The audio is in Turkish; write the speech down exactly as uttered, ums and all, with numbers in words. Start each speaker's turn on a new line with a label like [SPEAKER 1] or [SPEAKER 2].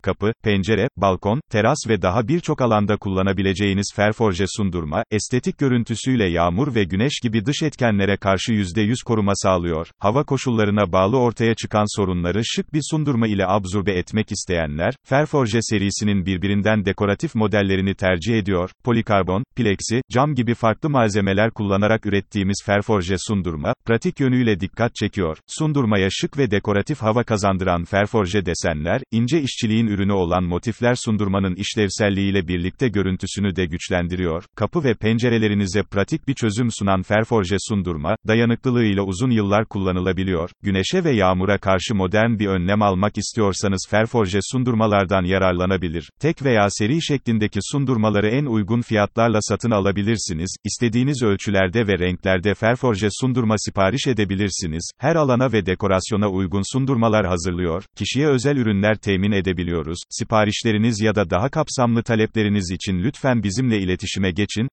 [SPEAKER 1] kapı, pencere, balkon, teras ve daha birçok alanda kullanabileceğiniz Ferforje sundurma, estetik görüntüsüyle yağmur ve güneş gibi dış etkenlere karşı yüzde yüz koruma sağlıyor. Hava koşullarına bağlı ortaya çıkan sorunları şık bir sundurma ile absorbe etmek isteyenler, Ferforje serisinin birbirinden dekoratif modellerini tercih ediyor. Polikarbon, plexi, cam gibi farklı malzemeler kullanarak ürettiğimiz Ferforje sundurma, pratik yönüyle dikkat çekiyor. Sundurmaya şık ve dekoratif hava kazandıran Ferforje desenler, ince işçiliğin ürünü olan motifler sundurmanın işlevselliğiyle birlikte görüntüsünü de güçlendiriyor. Kapı ve pencerelerinize pratik bir çözüm sunan Ferforje sundurma, dayanıklılığıyla uzun yıllar kullanılabiliyor. Güneşe ve yağmura karşı modern bir önlem almak istiyorsanız Ferforje sundurmalardan yararlanabilir. Tek veya seri şeklindeki sundurmaları en uygun fiyatlarla satın alabilirsiniz. İstediğiniz ölçülerde ve renklerde Ferforje sundurma sipariş edebilirsiniz. Her alana ve dekorasyona uygun sundurmalar hazırlıyor. Kişiye özel ürünler temin edebiliyoruz. Siparişleriniz ya da daha kapsamlı talepleriniz için lütfen bizimle iletişime geçin.